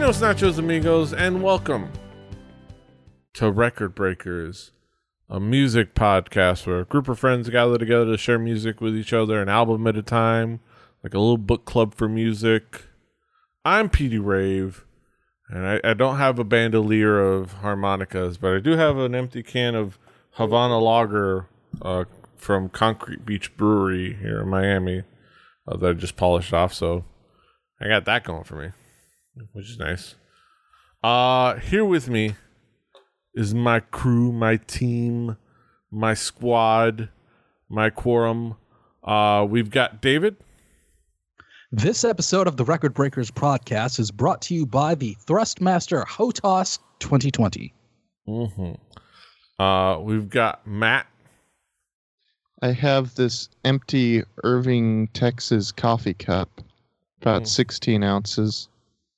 Buenos nachos, amigos, and welcome to Record Breakers, a music podcast where a group of friends gather together to share music with each other, an album at a time, like a little book club for music. I'm Petey Rave, and I don't have a bandolier of harmonicas, but I do have an empty can of Havana Lager from Concrete Beach Brewery here in Miami that I just polished off, so I got that going for me, which is nice. Here with me is my crew, my team, my squad, my quorum. We've got David. This episode of the Record Breakers podcast is brought to you by the Thrustmaster HOTAS 2020. We've got Matt. I have this empty Irving, Texas coffee cup, about 16 ounces.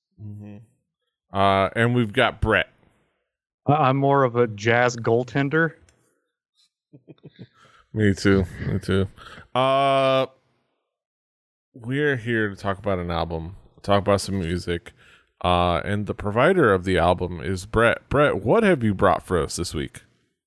And we've got Brett. I'm more of a jazz goaltender. Me too. We're here to talk about an album, talk about some music, and the provider of the album is Brett. Brett, what have you brought for us this week?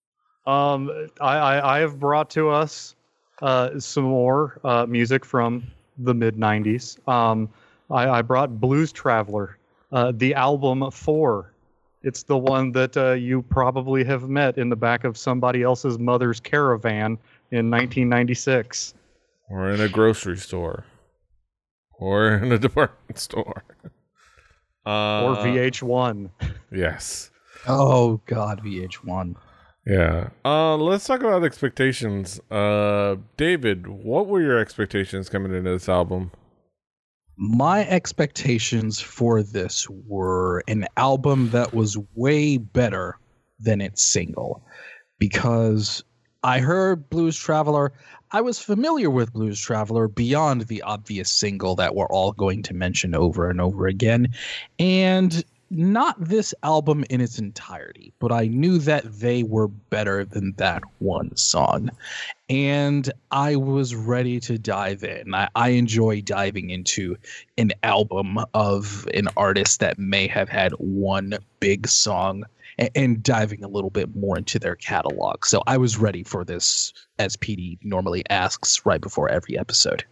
I have brought to us some more music from the mid-90s. I brought Blues Traveler, the album 4. It's the one that you probably have met in the back of somebody else's mother's caravan in 1996. Or in a grocery store. Or in a department store. Or VH1. Yes. Oh, God, VH1. Yeah. Let's talk about expectations. David, what were your expectations coming into this album? My expectations for this were an album that was way better than its single, because I heard Blues Traveler. I was familiar with Blues Traveler beyond the obvious single that we're all going to mention over and over again, and not this album in its entirety, but I knew that they were better than that one song. And I was ready to dive in. I enjoy diving into an album of an artist that may have had one big song and diving a little bit more into their catalog. So I was ready for this, as PD normally asks right before every episode.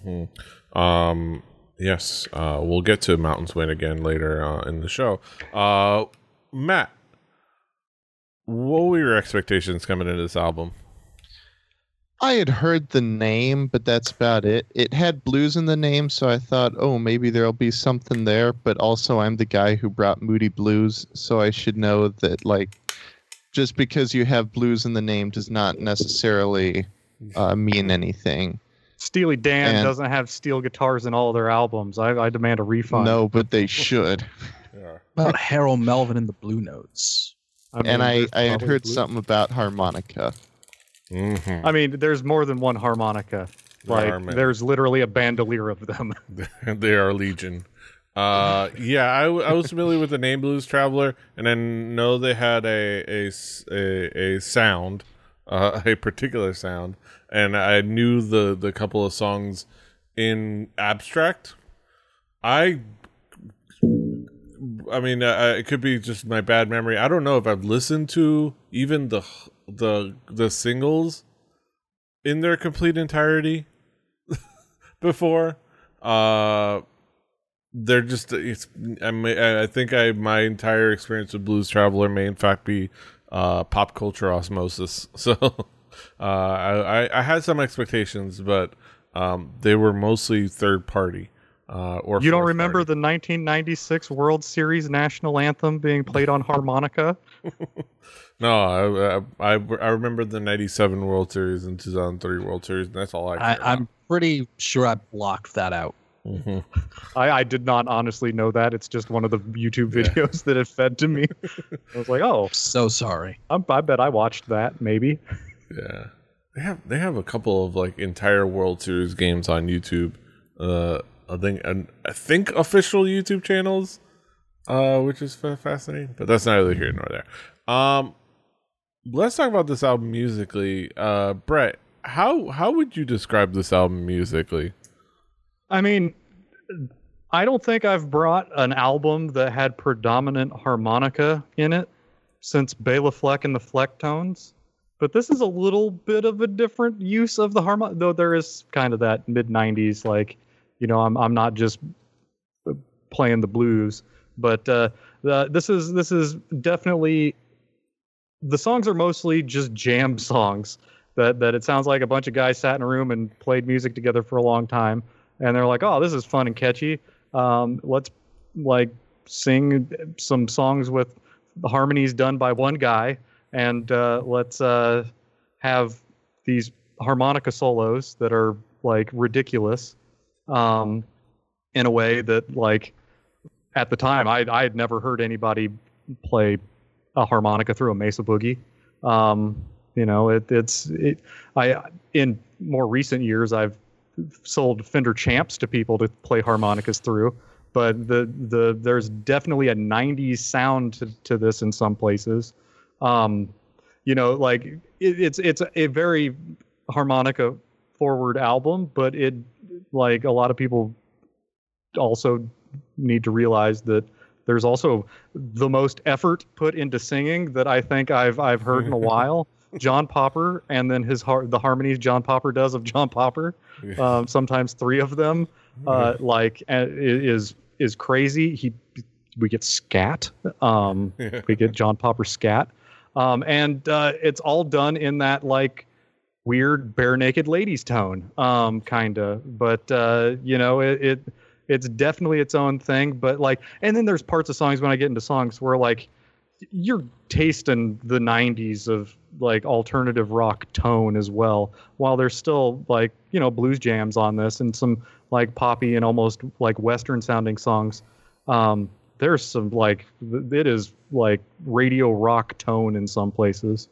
Yes, we'll get to Mountains Win again later in the show. Matt, what were your expectations coming into this album? I had heard the name, but that's about it. It had blues in the name, so I thought, oh, maybe there'll be something there. But also, I'm the guy who brought Moody Blues, so I should know that, like, just because you have blues in the name does not necessarily mean anything. Steely Dan doesn't have steel guitars in all their albums. I demand a refund. No, but they should. About Harold Melvin and the Blue Notes. I had heard something about harmonica. I mean, there's more than one harmonica. There's literally a bandolier of them. They are legion. I was familiar with the name Blues Traveler, and I know they had a sound, a particular sound, and I knew the couple of songs in abstract. I mean, it could be just my bad memory. I don't know if I've listened to even the singles in their complete entirety before. They're just I think my entire experience with Blues Traveler may in fact be pop culture osmosis. So I had some expectations, but they were mostly third party. Or you don't remember the 1996 World Series national anthem being played on harmonica? No, I remember the 97 World Series and 2003 World Series, and that's all I'm pretty sure I blocked that out. I did not honestly know that. It's just one of the YouTube videos that it fed to me. I was like, oh. So sorry. I bet I watched that, maybe. Yeah. They have a couple of like entire World Series games on YouTube. I think official YouTube channels, which is fascinating, but that's neither here nor there. Let's talk about this album musically. Brett, how would you describe this album musically? I mean, I don't think I've brought an album that had predominant harmonica in it since Bela Fleck and the Flecktones. But this is a little bit of a different use of the harmonica, though there is kind of that mid-90s, like, I'm not just playing the blues. But this is definitely, the songs are mostly just jam songs that it sounds like a bunch of guys sat in a room and played music together for a long time. And they're like, oh, this is fun and catchy. Let's sing some songs with the harmonies done by one guy, and let's have these harmonica solos that are ridiculous, in a way that at the time I had never heard anybody play a harmonica through a Mesa Boogie. In more recent years I've sold Fender Champs to people to play harmonicas through, but there's definitely a 90s sound to this in some places. It's a very harmonica forward album, but a lot of people also need to realize that there's also the most effort put into singing that I think I've heard in a while. John Popper, and then the harmonies John Popper does of John Popper, sometimes three of them, is crazy. We get scat, we get John Popper scat, and it's all done in that weird bare naked ladies tone, kinda. But it's definitely its own thing. But and then there's parts of songs when I get into songs where you're tasting the 90s of alternative rock tone as well, while there's still blues jams on this and some poppy and almost Western sounding songs. There's some it is radio rock tone in some places.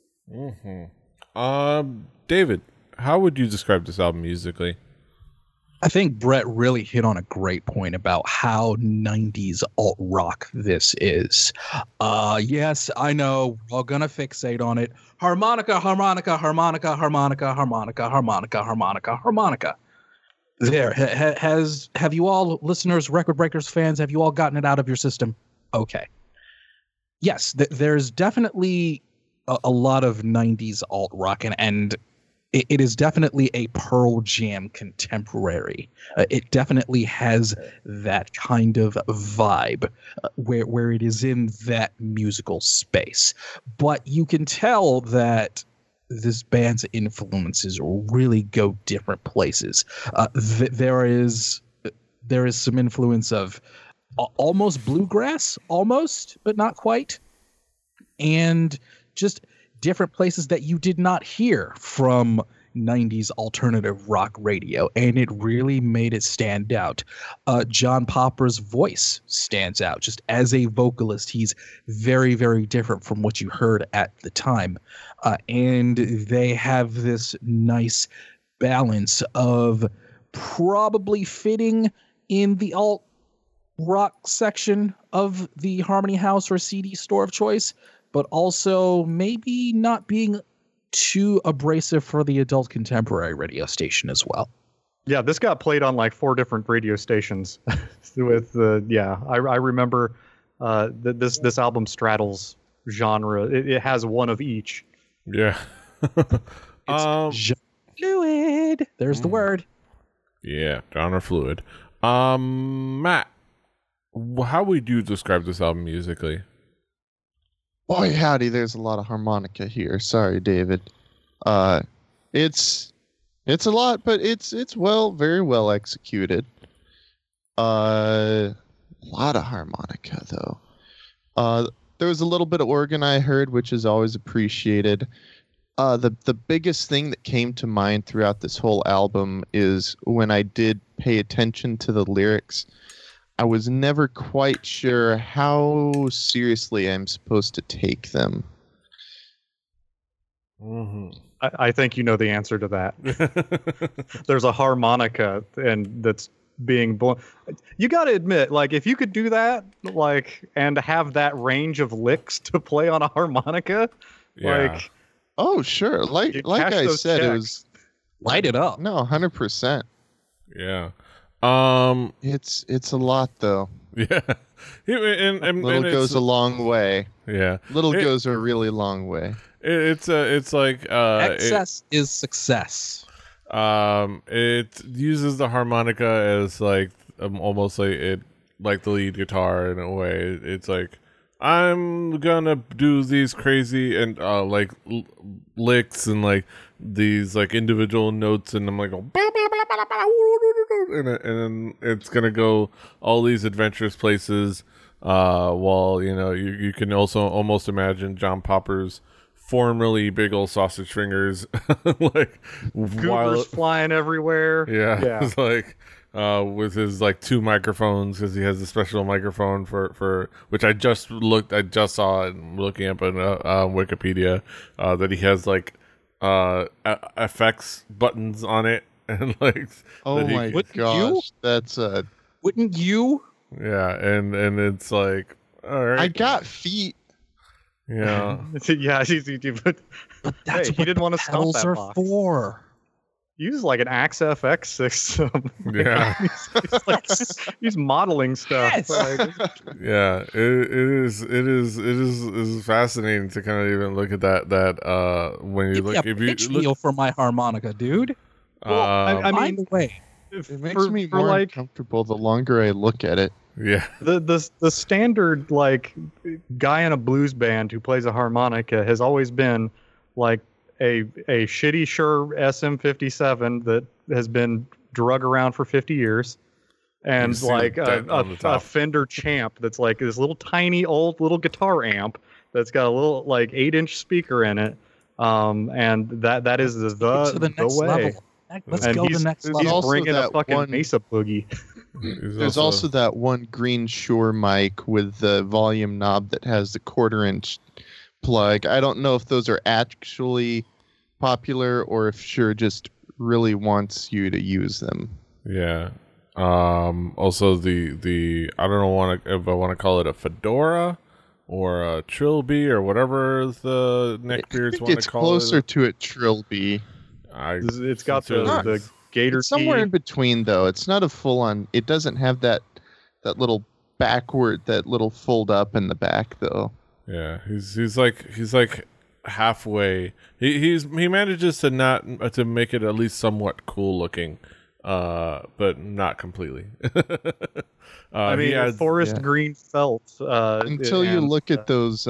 David, how would you describe this album musically? I think Brett really hit on a great point about how 90s alt rock this is. Yes, I know, we're all gonna fixate on it. Harmonica, harmonica, harmonica, harmonica, harmonica, harmonica, harmonica, harmonica. There, have you all, listeners, Record Breakers fans, have you all gotten it out of your system? Okay. Yes, there's definitely a lot of 90s alt rock, and it is definitely a Pearl Jam contemporary. It definitely has that kind of vibe where it is in that musical space. But you can tell that this band's influences really go different places. There is some influence of almost bluegrass, but not quite, and just different places that you did not hear from 90s alternative rock radio, and it really made it stand out. John Popper's voice stands out. Just as a vocalist, he's very, very different from what you heard at the time. And they have this nice balance of probably fitting in the alt rock section of the Harmony House or CD store of choice, but also maybe not being too abrasive for the adult contemporary radio station as well. Yeah, this got played on 4 different radio stations. I remember this album straddles genre. It has one of each. Yeah. It's fluid. There's the word. Yeah, genre fluid. Matt, how would you describe this album musically? Boy, howdy, there's a lot of harmonica here. Sorry, David. It's a lot, but it's very well executed. A lot of harmonica, though. There was a little bit of organ I heard, which is always appreciated. The biggest thing that came to mind throughout this whole album is when I did pay attention to the lyrics, I was never quite sure how seriously I'm supposed to take them. Mm-hmm. I think you know the answer to that. There's a harmonica, and that's being blown. You got to admit, if you could do that, and have that range of licks to play on a harmonica, oh sure, like I said, checks. it was light it up. No, 100%. Yeah. It's a lot though. Yeah. And Little goes a long way. Yeah. Little goes a really long way. It's like Excess is success. it uses the harmonica as like almost like the lead guitar in a way. It's like I'm gonna do these crazy and like licks and like these like individual notes, and I'm like and then it's gonna go all these adventurous places. While you can also almost imagine John Popper's formerly big old sausage fingers like Goobers flying everywhere. yeah. It's like with his like 2 microphones, because he has a special microphone for which I just saw it looking up on Wikipedia, that he has like effects buttons on it, and like oh my gosh, that's wouldn't you? Yeah, and it's like, all right, I got feet. Yeah. Yeah, But that's he what didn't want to stomp pedals that are box. For. Use like an Axe FX system. Yeah. he's modeling stuff. Yes. Yeah, it is fascinating to kind of even look at that when you Give me look, a if you pitch look, wheel for my harmonica, dude. I mean, By the way, It makes me for more like uncomfortable the longer I look at it. yeah, the standard like guy in a blues band who plays a harmonica has always been like a shitty Shure SM57 that has been drug around for 50 years, and see like that on the a top. Fender Champ that's like this little tiny old little guitar amp that's got a little like 8-inch speaker in it, and that is to the next way. level. Let's And go the next there's He's level. also bringing a that fucking one- Mesa boogie. There's also that one green Shure mic with the volume knob that has the 1/4-inch plug. I don't know if those are actually popular or if Shure just really wants you to use them. yeah. Also the I don't know if I want to call it a Fedora or a Trilby or whatever the neckbeards want It's to call closer it. to a Trilby. It's got the gator It's somewhere key. in between though. It's not a full on. It doesn't have that little that little fold up in the back though. Yeah, he's like halfway. He manages to make it at least somewhat cool looking, but not completely. I mean, he adds- forest yeah. green felt. Until you look at those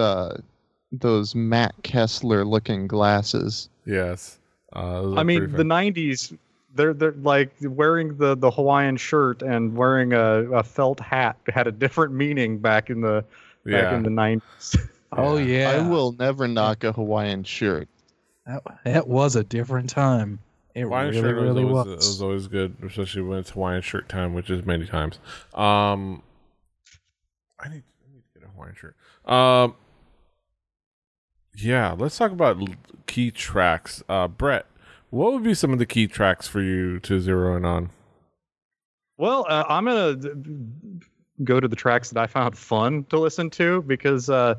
Matt Kessler looking glasses. yes. Those are I mean, pretty the fun. '90s. They're like wearing the Hawaiian shirt and wearing a felt hat had a different meaning back in the Yeah. 90s. Oh yeah, I will never knock a Hawaiian shirt. That was a different time. It Hawaiian really, shirt really was, was. it was always good, especially when it's Hawaiian shirt time, which is many times. I need to get a Hawaiian shirt. Yeah, let's talk about key tracks. Brett, what would be some of the key tracks for you to zero in on? Well, I'm gonna go to the tracks that I found fun to listen to because the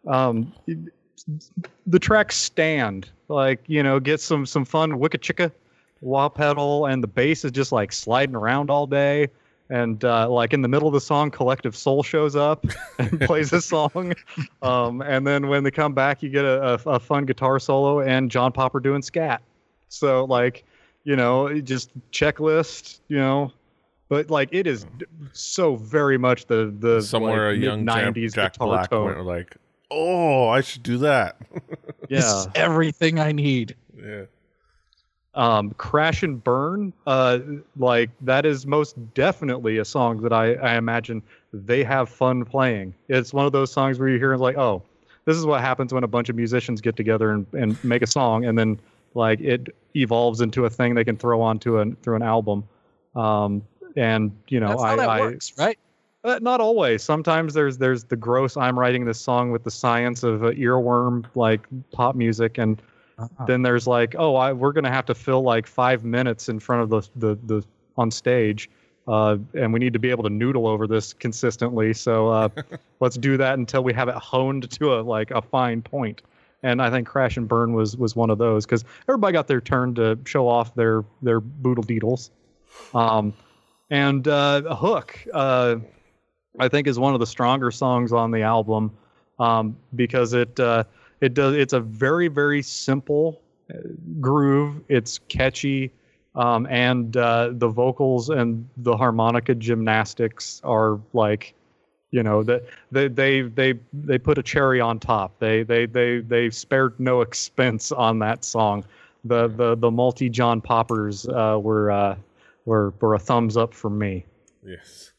tracks stand. Like, get some fun wicka chicka wah pedal, and the bass is just like sliding around all day. And like in the middle of the song, Collective Soul shows up and plays a song. And then when they come back, you get a fun guitar solo and John Popper doing scat. So like, just checklist, but like it is so very much the Somewhere like, a young mid-90s Jack guitar Black tone. went like, oh, I should do that. This Yeah. is everything I need. Yeah. Crash and Burn, like that is most definitely a song that I imagine they have fun playing. It's one of those songs where you hear like, oh, this is what happens when a bunch of musicians get together and make a song, and then like it evolves into a thing they can throw onto through an album. And That's how that works, right? not always. Sometimes there's the gross I'm writing this song with the science of earworm like pop music, and then there's like, oh, we're gonna have to fill like 5 minutes in front of the on stage, and we need to be able to noodle over this consistently. So let's do that until we have it honed to a fine point. And I think Crash and Burn was one of those because everybody got their turn to show off their boodle deedles. And Hook, I think, is one of the stronger songs on the album, because it's a very, very simple groove. It's catchy, and the vocals and the harmonica gymnastics are like, that they put a cherry on top. They spared no expense on that song. The multi John Poppers were a thumbs up for me. Yes.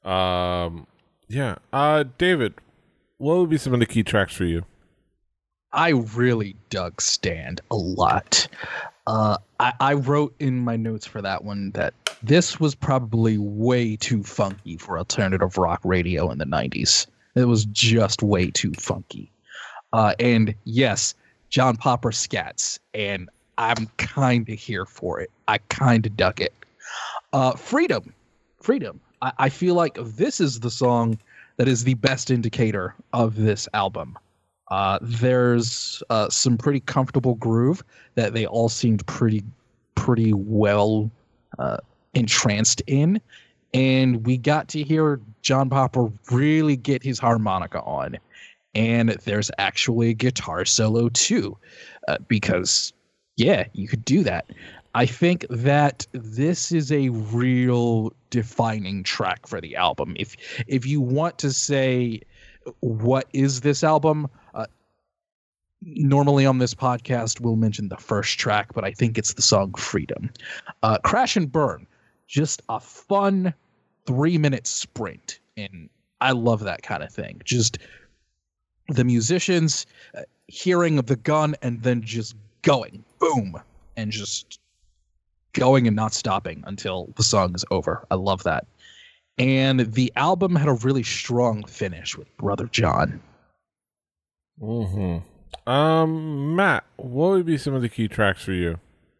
Yeah. David, what would be some of the key tracks for you? I really dug Stand a lot. I wrote in my notes for that one that this was probably way too funky for alternative rock radio in the 90s. It was just way too funky. And yes, John Popper scats, and I'm kind of here for it. I kind of dug it. Freedom. I feel like this is the song that is the best indicator of this album. There's some pretty comfortable groove that they all seemed pretty well entranced in, and we got to hear John Popper really get his harmonica on, and there's actually a guitar solo too, because yeah, you could do that. I think that this is a real defining track for the album. If you want to say what is this album, normally on this podcast we'll mention the first track, but I think it's the song Freedom. Crash and Burn, just a fun 3-minute sprint, and I love that kind of thing. Just the musicians hearing the gun and then just going boom, and just going and not stopping until the song is over. I love that. And the album had a really strong finish with Brother John. Mm-hmm. Matt, what would be some of the key tracks for you?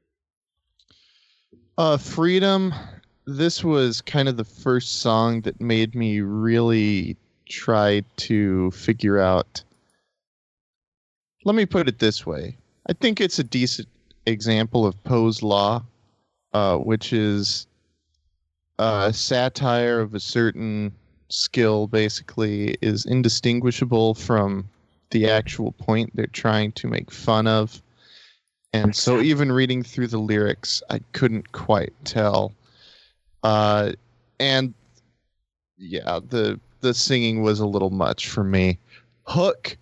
Freedom. This was kind of the first song that made me really try to figure out. Let me put it this way. I think it's a decent example of Poe's Law, which is a satire of a certain skill, basically, is indistinguishable from the actual point they're trying to make fun of. And so even reading through the lyrics, I couldn't quite tell. And yeah, the singing was a little much for me. Hook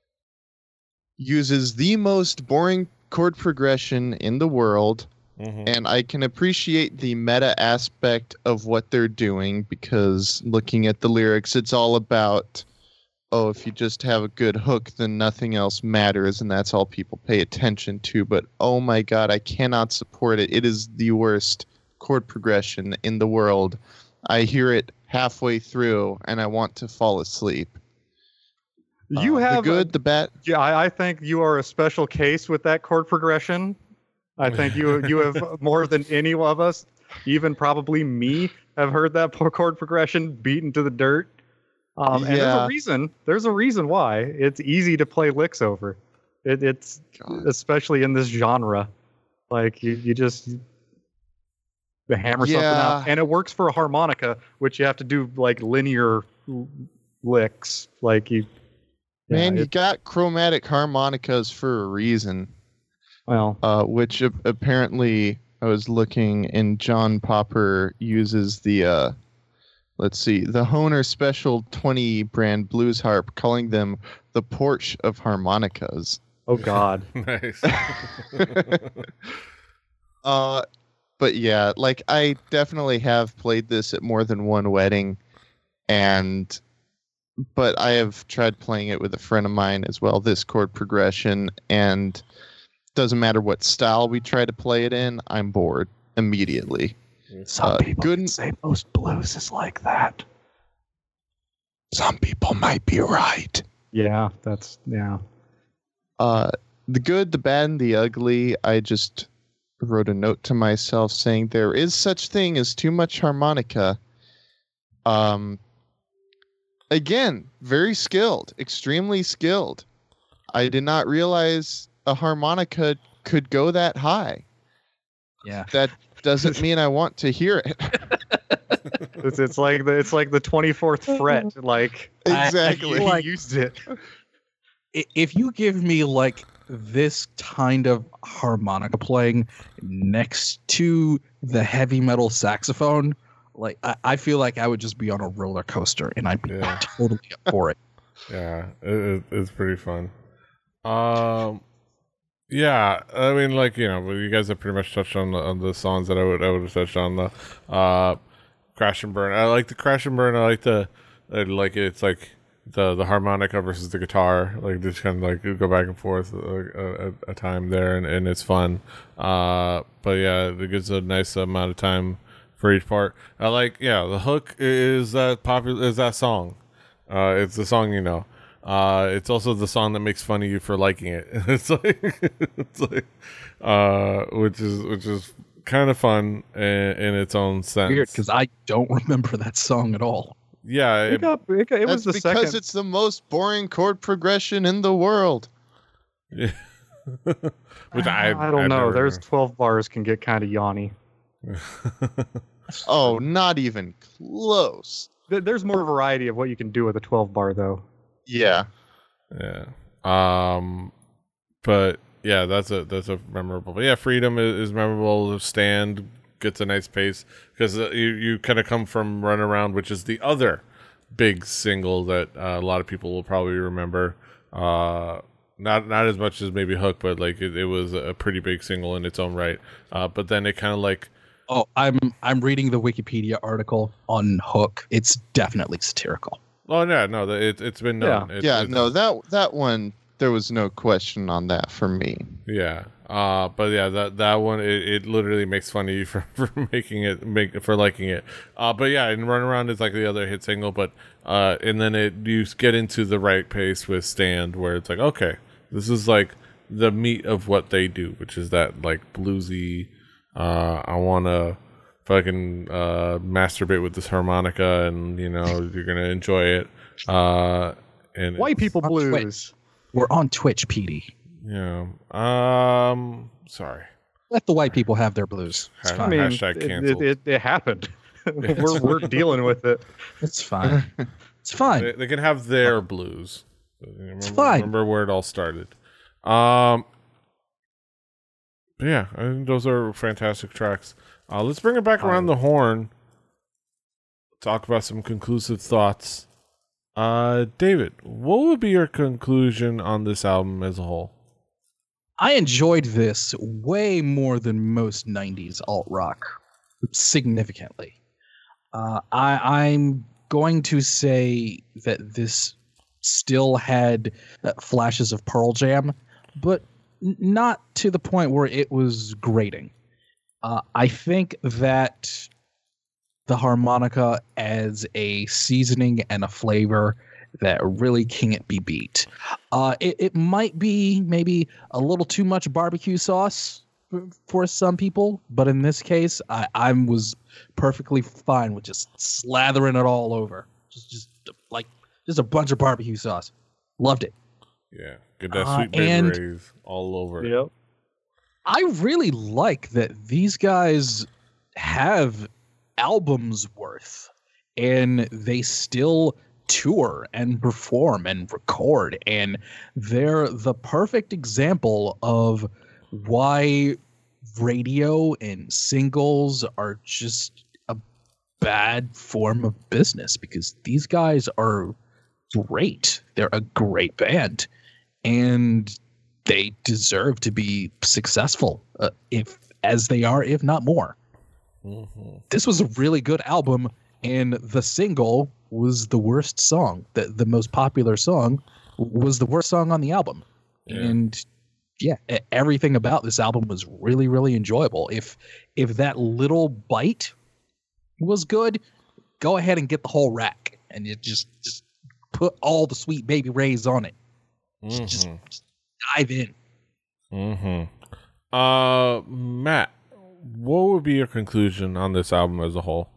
uses the most boring chord progression in the world. Mm-hmm. And I can appreciate the meta aspect of what they're doing, because looking at the lyrics, it's all about, oh, if you just have a good hook, then nothing else matters, and that's all people pay attention to. But oh my god, I cannot support it. It is the worst chord progression in the world. I hear it halfway through, and I want to fall asleep. You have the good, the bad. Yeah, I think you are a special case with that chord progression. I think you have more than any of us, even probably me, have heard that chord progression beaten to the dirt. And there's a reason why. It's easy to play licks over. It's especially in this genre. Like you just hammer something out, and it works for a harmonica, which you have to do like linear licks. Like you got chromatic harmonicas for a reason. Well, which apparently I was looking, and John Popper uses the the Hohner Special 20 brand blues harp, calling them the Porsche of harmonicas. Oh God. Nice. But yeah, like I definitely have played this at more than one wedding, but I have tried playing it with a friend of mine as well, this chord progression, and doesn't matter what style we try to play it in, I'm bored immediately. Some people could say most blues is like that. Some people might be right. Yeah, the good, the bad, and the ugly, I just wrote a note to myself saying there is such thing as too much harmonica. Again, very skilled, extremely skilled. I did not realize a harmonica could go that high. Yeah. That doesn't mean I want to hear it. It's like the 24th fret. Like Exactly. he used it. If you give me like this kind of harmonica playing next to the heavy metal saxophone, like I feel like I would just be on a roller coaster, and I'd be totally up for it. Yeah, it's pretty fun. Yeah, I mean, like, you know, you guys have pretty much touched on the songs that I would have touched on. The Crash and Burn. I like the Crash and Burn. I like it's like the harmonica versus the guitar. Like, just kind of like go back and forth a time there, and it's fun. But yeah, it gives a nice amount of time for each part. I like, yeah, the hook is that song. It's the song, you know. It's also the song that makes fun of you for liking it. It's like, which is kind of fun in its own sense. Weird, because I don't remember that song at all. Yeah, It was the because second. it's the most boring chord progression in the world. yeah. Which I don't know. There's 12 bars can get kind of yawny. Oh, not even close. There's more variety of what you can do with a 12 bar though. Yeah. Yeah. But yeah, that's a memorable. But yeah, Freedom is memorable. Stand gets a nice pace because you kind of come from Run Around, which is the other big single that a lot of people will probably remember. Not as much as maybe Hook, but like it was a pretty big single in its own right. But then it kind of like. Oh, I'm reading the Wikipedia article on Hook. It's definitely satirical. Oh yeah, no, it's been known. Yeah. That one, there was no question on that for me. Yeah. But yeah, that one it literally makes fun of you for for liking it. But yeah, and Run Around is like the other hit single, but and then you get into the right pace with Stand, where it's like, okay, this is like the meat of what they do, which is that like bluesy. I wanna fucking masturbate with this harmonica, and you know you're gonna enjoy it. And White people on blues. Twitch. We're on Twitch, Petey. Yeah. Sorry. Let the white people have their blues. It's I fine. mean, hashtag canceled. It happened. we're dealing with it. It's fine. It's fine. They can have their blues. It's fine. Remember where it all started. But yeah, I think those are fantastic tracks. Let's bring it back around the horn. Talk about some conclusive thoughts. David, what would be your conclusion on this album as a whole? I enjoyed this way more than most 90s alt rock, significantly. I'm going to say that this still had flashes of Pearl Jam, but not to the point where it was grating. I think that the harmonica adds a seasoning and a flavor that really can't be beat. It might be maybe a little too much barbecue sauce for some people, but in this case, I was perfectly fine with just slathering it all over. Just a bunch of barbecue sauce. Loved it. Yeah, get that sweet baby rays all over. Yep. I really like that these guys have albums worth, and they still tour and perform and record, and they're the perfect example of why radio and singles are just a bad form of business, because these guys are great. They're a great band, and they deserve to be successful, if not more. Mm-hmm. This was a really good album, and the single was the worst song. The most popular song was the worst song on the album. Yeah. And yeah, everything about this album was really, really enjoyable. If that little bite was good, go ahead and get the whole rack, and you just put all the Sweet Baby Rays on it. Mm-hmm. Just dive in. Mm-hmm. Matt, what would be your conclusion on this album as a whole?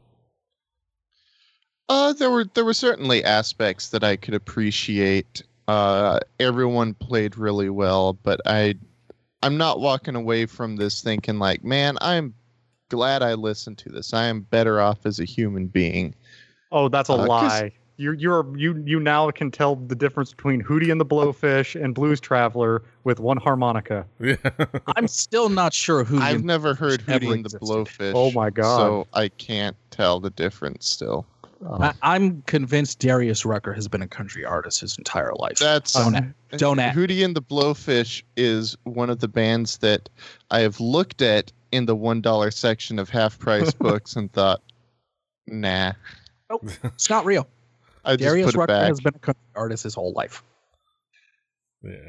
There were certainly aspects that I could appreciate. Everyone played really well, but I'm not walking away from this thinking like, man, I'm glad I listened to this. I am better off as a human being. Oh, that's a lie. You now can tell the difference between Hootie and the Blowfish and Blues Traveler with one harmonica. Yeah. I'm still not sure who. I've never heard Hootie and the Blowfish. Oh my god! So I can't tell the difference still. I'm convinced Darius Rucker has been a country artist his entire life. That's don't act. Hootie and the Blowfish is one of the bands that I have looked at in the $1 section of half price books and thought, nah. Nope, it's not real. I just Darius put it Rucker back. has been a country artist his whole life. Yeah.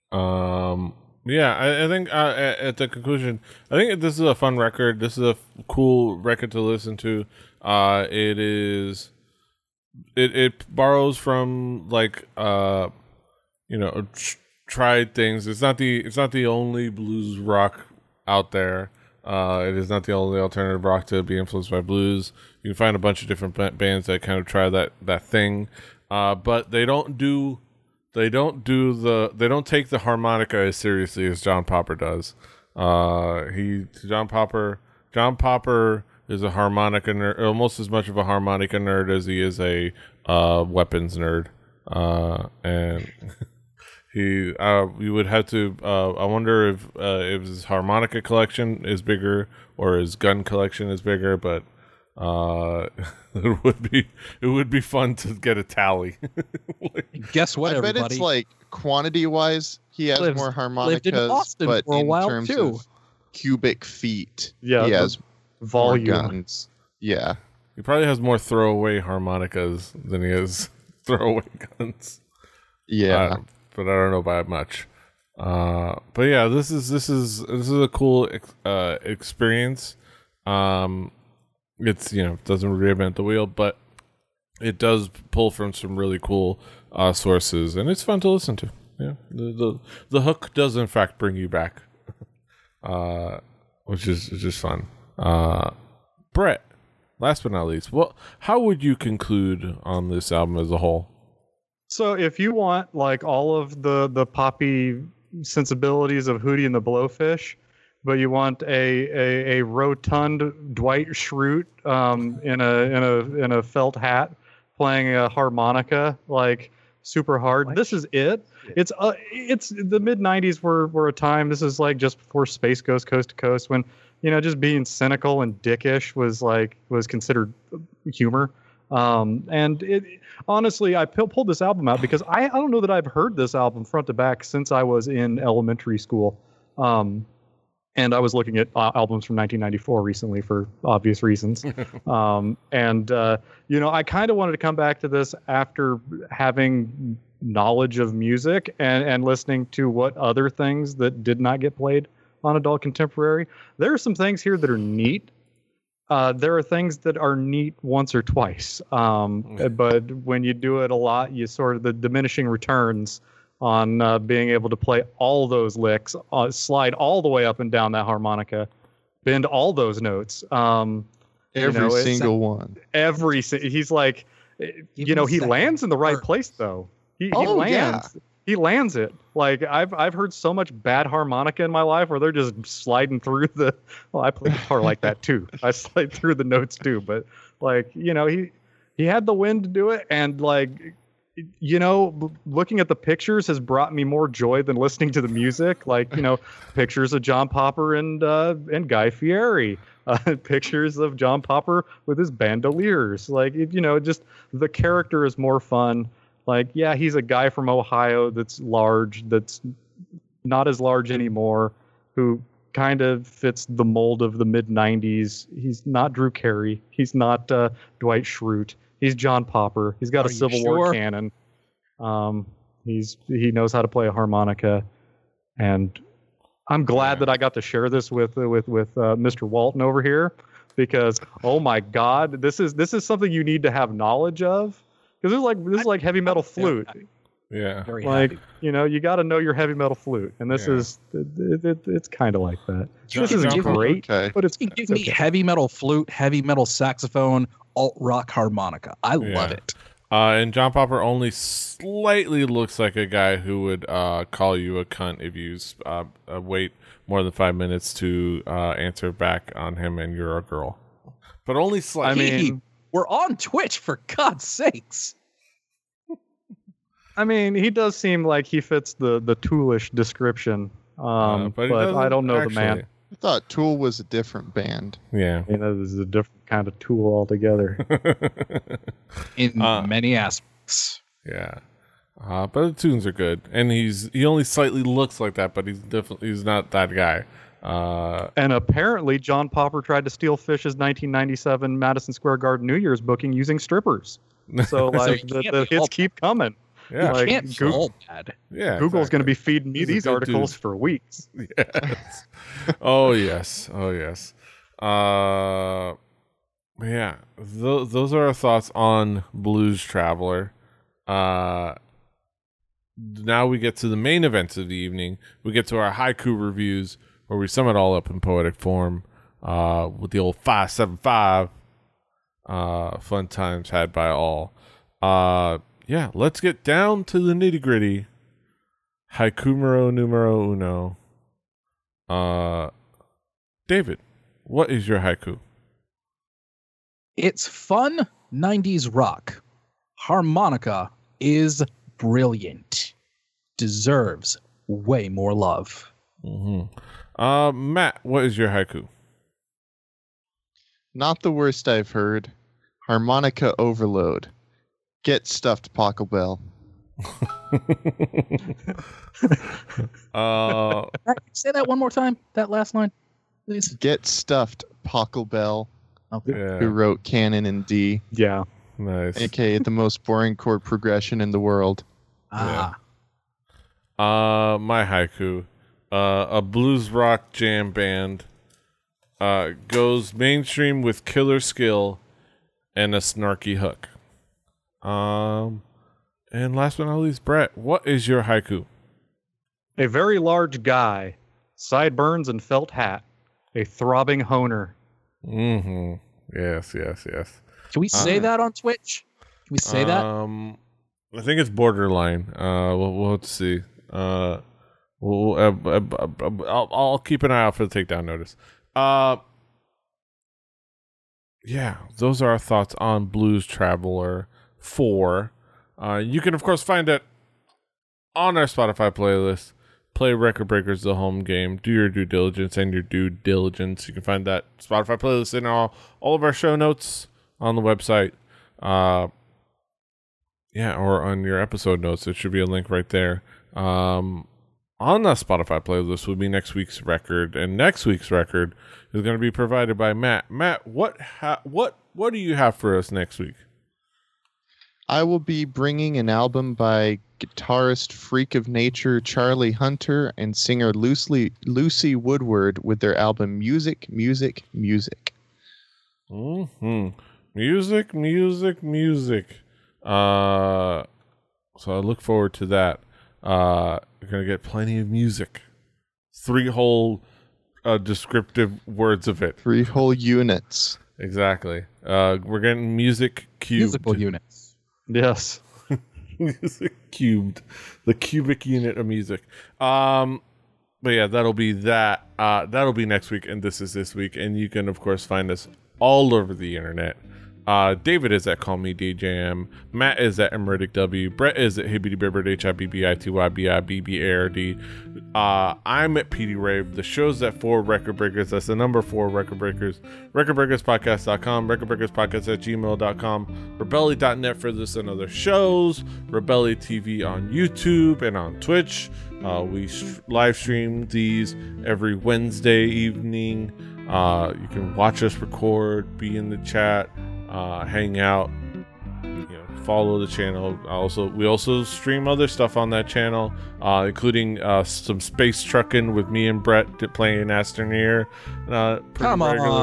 I think at the conclusion, I think this is a fun record. This is a cool record to listen to. It borrows from tried things. It's not the only blues rock out there. It is not the only alternative rock to be influenced by blues. You can find a bunch of different bands that kind of try that thing, but they don't take the harmonica as seriously as John Popper does. John Popper is a harmonica nerd, almost as much of a harmonica nerd as he is a weapons nerd, and you would have to. I wonder if his harmonica collection is bigger or his gun collection is bigger, but it would be fun to get a tally. Guess what, I bet everybody? it's like quantity wise, he has more harmonicas, lived in Austin but for a in while terms too. of cubic feet, Yeah, he has volume. more guns. Yeah. He probably has more throwaway harmonicas than he has throwaway guns. Yeah. But I don't know by much. But yeah, this is a cool experience. It's doesn't reinvent the wheel, but it does pull from some really cool sources, and it's fun to listen to. Yeah, the hook does in fact bring you back, which is just fun. Brett, last but not least, how would you conclude on this album as a whole? So if you want like all of the poppy sensibilities of Hootie and the Blowfish, but you want a rotund Dwight Schrute in a felt hat playing a harmonica like super hard, this is it. It's the mid '90s were a time. This is like just before Space Ghost Coast to Coast, when just being cynical and dickish was considered humor. And honestly, I pulled this album out because I don't know that I've heard this album front to back since I was in elementary school. And I was looking at albums from 1994 recently for obvious reasons. I kind of wanted to come back to this after having knowledge of music and listening to what other things that did not get played on adult contemporary. There are some things here that are neat. There are things that are neat once or twice. But when you do it a lot, you sort of the diminishing returns on being able to play all those licks, slide all the way up and down that harmonica, bend all those notes. Every single one. He's like, he lands in the right place though. He lands. Yeah. He lands it. Like I've heard so much bad harmonica in my life where they're just sliding through I play guitar like that too. I slide through the notes too, but he had the wind to do it, and looking at the pictures has brought me more joy than listening to the music. Pictures of John Popper and Guy Fieri, pictures of John Popper with his bandoliers. Just the character is more fun. He's a guy from Ohio that's large, that's not as large anymore, who kind of fits the mold of the mid '90s. He's not Drew Carey. He's not Dwight Schrute. He's John Popper. He's got a Civil War cannon. He knows how to play a harmonica, and I'm glad that I got to share this with Mr. Walton over here, because oh my God, this is something you need to have knowledge of, because this is like heavy metal flute. Yeah, you got to know your heavy metal flute, and this is it's kind of like that. This isn't great, but it's give me heavy metal flute, heavy metal saxophone, alt rock harmonica. I love it. And John Popper only slightly looks like a guy who would call you a cunt if you wait more than 5 minutes to answer back on him and you're a girl. But only slightly. I mean, we're on Twitch, for God's sakes. I mean, he does seem like he fits the toolish description. But I don't know the man. I thought Tool was a different band. Yeah. I mean, that is a different kind of tool altogether. In many aspects. Yeah. But the tunes are good. And he only slightly looks like that, but he's not that guy. And apparently John Popper tried to steal Fish's 1997 Madison Square Garden New Year's booking using strippers. So like the hits keep coming. Yeah. Like, can't be all bad. Yeah. Google's going to be feeding me He's a these good articles dude. for weeks. Yes. Oh yes. Yeah. Those are our thoughts on Blues Traveler. Now we get to the main events of the evening. We get to our haiku reviews, where we sum it all up in poetic form, with the old 575. Fun times had by all. Yeah, let's get down to the nitty gritty. Haiku numero uno. David, what is your haiku? It's fun 90s rock. Harmonica is brilliant. Deserves way more love. Mm-hmm. Matt, what is your haiku? Not the worst I've heard. Harmonica overload. Get stuffed, Pachelbel. Say that one more time. That last line, please. Get stuffed, Pachelbel, Okay. Yeah, who wrote Canon in D, Yeah. nice. aka the most boring chord progression in the world. Ah. My haiku. A blues rock jam band goes mainstream with killer skill and a snarky hook. And last but not least, Brett, what is your haiku? A very large guy, sideburns and felt hat, a throbbing honer. Mm-hmm. Yes. Can we say that on Twitch? Can we say that? I think it's borderline. We'll have to see. I'll keep an eye out for the takedown notice. Yeah, those are our thoughts on Blues Traveler 4. You can, of course, find it on our Spotify playlist. Play Record Breakers the home game. Do your due diligence and your due diligence. You can find that Spotify playlist in all of our show notes on the website. Or on your episode notes. There should be a link right there. On the Spotify playlist will be next week's record, and next week's record is going to be provided by Matt. Matt, what do you have for us next week? I will be bringing an album by guitarist freak of nature Charlie Hunter and singer Lucy Woodward with their album Music. Mm-hmm. Music. So I look forward to that. You're gonna get plenty of music. 3 whole descriptive words of it. 3 whole units. Exactly. We're getting music cubed. Musical units. Yes. Music cubed. The cubic unit of music. But yeah, that'll be that. That'll be next week, and this is this week. And you can, of course, find us all over the internet. David is at Call Me DJM. Matt is at MRiddickW. Brett is at HibbityBibberd, HIBBITYBIBBARD. I'm at PD Rave. The show's at 4 Record Breakers. That's the number 4 Record Breakers. RecordBreakersPodcast.com. RecordBreakersPodcast@gmail.com. Rebelli.net for this and other shows. Rebelli TV on YouTube and on Twitch. We live stream these every Wednesday evening. You can watch us record, be in the chat, hang out, follow the channel. We also stream other stuff on that channel, including some space trucking with me and Brett playing Astroneer. Come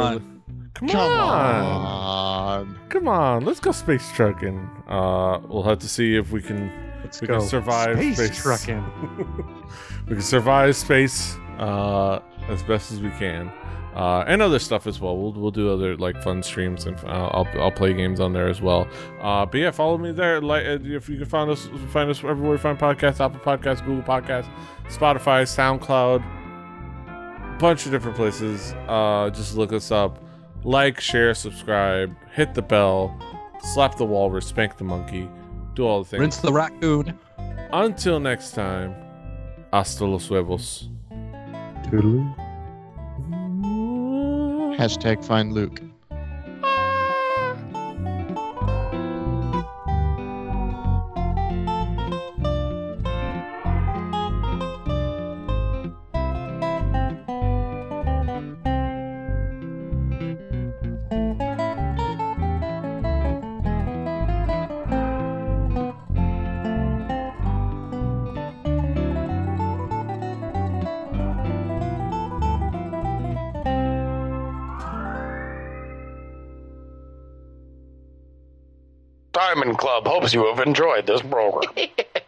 on, let's go space trucking. We'll have to see if we can survive space trucking. We can survive space. as best as we can. And other stuff as well. We'll do other like fun streams, and I'll play games on there as well. But yeah, follow me there. Like, if you can find us everywhere you find podcasts: Apple Podcasts, Google Podcasts, Spotify, SoundCloud, bunch of different places. Just look us up. Like, share, subscribe, hit the bell, slap the walrus, spank the monkey, do all the things. Rinse the raccoon. Until next time, hasta los huevos. Toodaloo. Hashtag find Luke. Diamond Club hopes you have enjoyed this program.